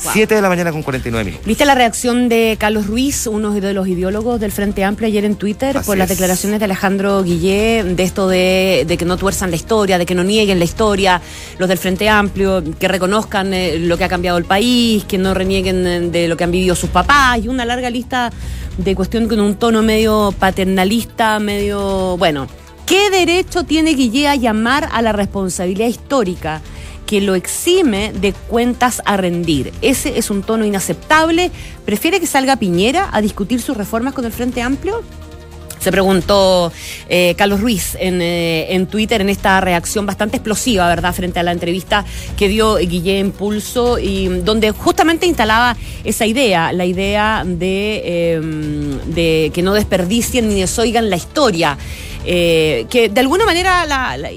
7 de la mañana con 49 minutos. ¿Viste la reacción de Carlos Ruiz, uno de los ideólogos del Frente Amplio, ayer en Twitter por las declaraciones de Alejandro Guillé, de esto de que no tuerzan la historia, de que no nieguen la historia, los del Frente Amplio, que reconozcan lo que ha cambiado el país, que no renieguen de lo que han vivido sus papás, y una larga lista de cuestiones con un tono medio paternalista, medio... Bueno, ¿qué derecho tiene Guillé a llamar a la responsabilidad histórica que lo exime de cuentas a rendir? Ese es un tono inaceptable. ¿Prefiere que salga Piñera a discutir sus reformas con el Frente Amplio? Se preguntó Carlos Ruiz en Twitter, en esta reacción bastante explosiva, ¿verdad?, frente a la entrevista que dio Guillé en Pulso, y donde justamente instalaba esa idea, la idea de que no desperdicien ni desoigan la historia. Que de alguna manera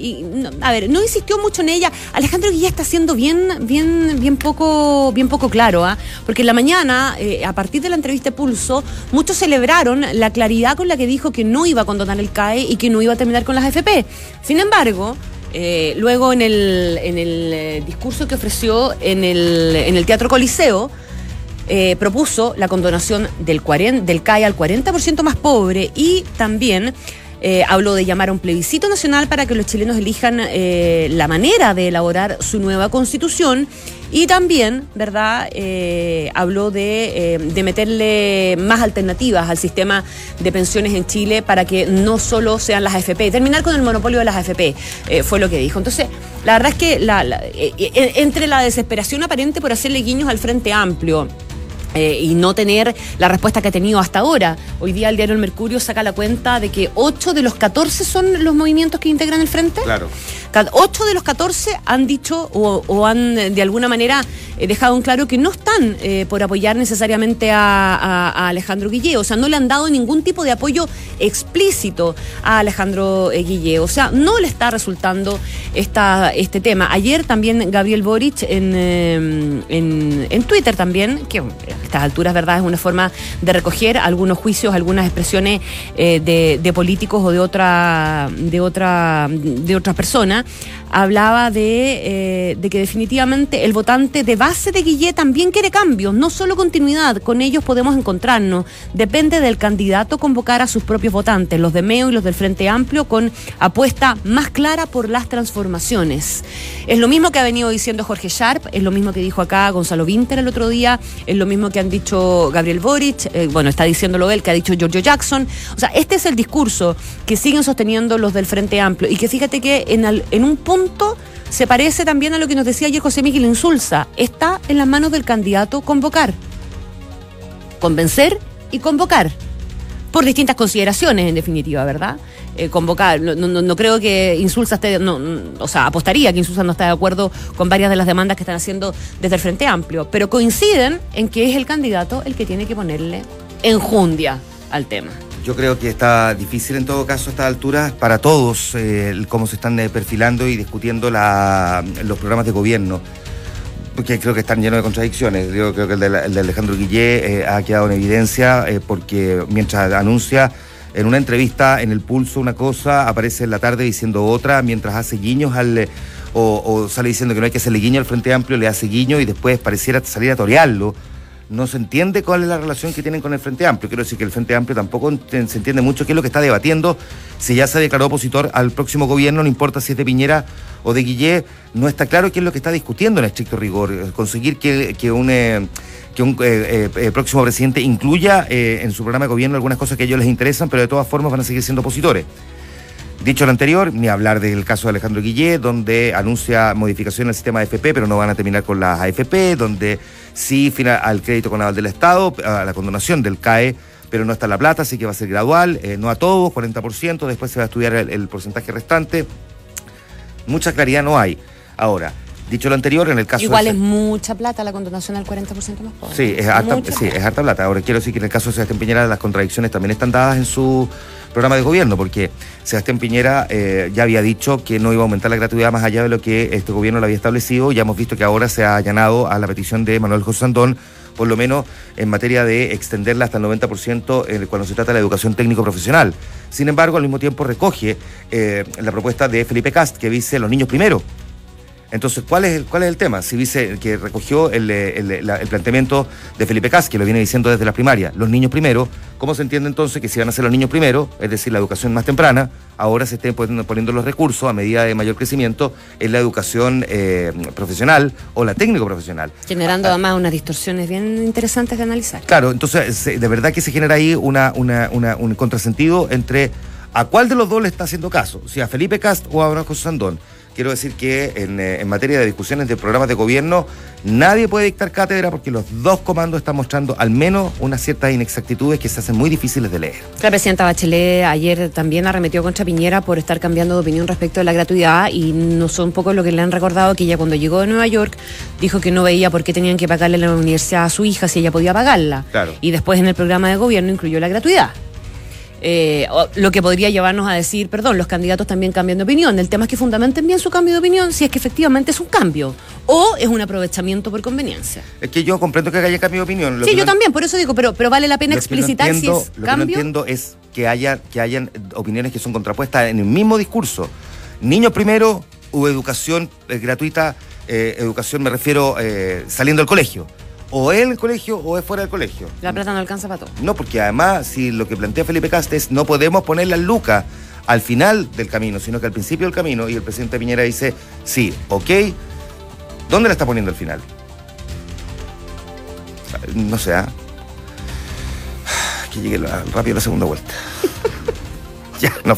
no insistió mucho en ella. Alejandro Guillé está siendo bien poco claro, porque en la mañana, a partir de la entrevista de Pulso, muchos celebraron la claridad con la que dijo que no iba a condonar el CAE y que no iba a terminar con las AFP. Sin embargo, luego en el discurso que ofreció en el Teatro Coliseo, propuso la condonación del CAE al 40% más pobre, y también habló de llamar a un plebiscito nacional para que los chilenos elijan la manera de elaborar su nueva constitución, y también, ¿verdad?, habló de meterle más alternativas al sistema de pensiones en Chile para que no solo sean las AFP, terminar con el monopolio de las AFP, fue lo que dijo. Entonces, la verdad es que entre la desesperación aparente por hacerle guiños al Frente Amplio, y no tener la respuesta que ha tenido hasta ahora. Hoy día el diario El Mercurio saca la cuenta de que 8 de los 14 son los movimientos que integran el Frente. Claro. 8 de los 14 han dicho o han de alguna manera dejado en claro que no están por apoyar necesariamente a Alejandro Guillé. O sea, no le han dado ningún tipo de apoyo explícito a Alejandro Guillé. O sea, no le está resultando este tema. Ayer también Gabriel Boric en Twitter también, que a estas alturas, ¿verdad?, es una forma de recoger algunos juicios, algunas expresiones de políticos o de otra persona. Hablaba de que definitivamente el votante de base de Guillé también quiere cambios, no solo continuidad. Con ellos podemos encontrarnos. Depende del candidato convocar a sus propios votantes, los de MEO y los del Frente Amplio, con apuesta más clara por las transformaciones. Es lo mismo que ha venido diciendo Jorge Sharp, es lo mismo que dijo acá Gonzalo Vinter el otro día, es lo mismo que han dicho Gabriel Boric, está diciéndolo él, que ha dicho Giorgio Jackson. O sea, este es el discurso que siguen sosteniendo los del Frente Amplio, y que fíjate que en un punto se parece también a lo que nos decía ayer José Miguel Insulza. Está en las manos del candidato convocar, convencer y convocar, por distintas consideraciones, en definitiva, ¿verdad? Convocar, no creo que Insulza esté, apostaría que Insulza no está de acuerdo con varias de las demandas que están haciendo desde el Frente Amplio, pero coinciden en que es el candidato el que tiene que ponerle enjundia al tema. Yo creo que está difícil en todo caso a estas alturas para todos cómo se están perfilando y discutiendo los programas de gobierno, porque creo que están llenos de contradicciones. Yo creo que el de Alejandro Guillé ha quedado en evidencia porque mientras anuncia en una entrevista en El Pulso una cosa, aparece en la tarde diciendo otra, mientras hace guiños o sale diciendo que no hay que hacerle guiño al Frente Amplio, le hace guiño y después pareciera salir a torearlo. No se entiende cuál es la relación que tienen con el Frente Amplio. Quiero decir que el Frente Amplio tampoco se entiende mucho qué es lo que está debatiendo. Si ya se declaró opositor al próximo gobierno, no importa si es de Piñera o de Guillé, no está claro qué es lo que está discutiendo en estricto rigor. Conseguir que un próximo presidente incluya en su programa de gobierno algunas cosas que a ellos les interesan, pero de todas formas van a seguir siendo opositores. Dicho lo anterior, ni hablar del caso de Alejandro Guillé, donde anuncia modificación al sistema de AFP, pero no van a terminar con las AFP, donde sí al crédito con aval del Estado, a la condonación del CAE, pero no está la plata, así que va a ser gradual, no a todos, 40%, después se va a estudiar el porcentaje restante. Mucha claridad no hay. Ahora, dicho lo anterior, en el caso... Igual es mucha plata la condonación al 40% más pobre. Sí, es harta plata. Ahora, quiero decir que en el caso de Sebastián Piñera las contradicciones también están dadas en su programa de gobierno, porque Sebastián Piñera ya había dicho que no iba a aumentar la gratuidad más allá de lo que este gobierno lo había establecido. Ya hemos visto que ahora se ha allanado a la petición de Manuel José Sandón, por lo menos en materia de extenderla hasta el 90% cuando se trata de la educación técnico-profesional. Sin embargo, al mismo tiempo recoge la propuesta de Felipe Kast, que dice los niños primero. Entonces, ¿cuál es el tema? Si dice que recogió el planteamiento de Felipe Kast, que lo viene diciendo desde la primaria, los niños primero, ¿cómo se entiende entonces que si van a ser los niños primero, es decir, la educación más temprana, ahora se estén poniendo los recursos a medida de mayor crecimiento en la educación profesional o la técnico profesional? Generando además unas distorsiones bien interesantes de analizar. Claro, entonces de verdad que se genera ahí un contrasentido entre a cuál de los dos le está haciendo caso, si a Felipe Kast o a Abraham José Sandón. Quiero decir que en materia de discusiones de programas de gobierno, nadie puede dictar cátedra porque los dos comandos están mostrando al menos unas ciertas inexactitudes que se hacen muy difíciles de leer. La presidenta Bachelet ayer también arremetió contra Piñera por estar cambiando de opinión respecto de la gratuidad, y no son un poco lo que le han recordado, que ella cuando llegó de Nueva York dijo que no veía por qué tenían que pagarle la universidad a su hija si ella podía pagarla. Claro. Y después en el programa de gobierno incluyó la gratuidad. Lo que podría llevarnos a decir, perdón, los candidatos también cambian de opinión. El tema es que fundamenten bien su cambio de opinión, si es que efectivamente es un cambio o es un aprovechamiento por conveniencia. Es que yo comprendo que haya cambio de opinión. Sí, yo también, por eso digo, pero vale la pena explicitar si es cambio. Lo que no entiendo es que hayan opiniones que son contrapuestas en el mismo discurso. Niños primero o educación gratuita, educación me refiero saliendo del colegio. O es en el colegio o es fuera del colegio. La plata no alcanza para todo. No, porque además, si lo que plantea Felipe Kast es no podemos poner las lucas al final del camino, sino que al principio del camino, y el presidente Piñera dice, sí, ok, ¿dónde la está poniendo al final? No sé, que llegue rápido la segunda vuelta. Ya, nos